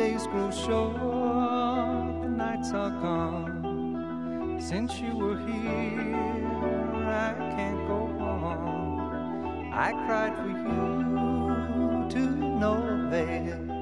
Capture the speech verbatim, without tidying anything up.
days grow short, the nights are gone. Since you were here, I can't go on. I cried for you to no avail.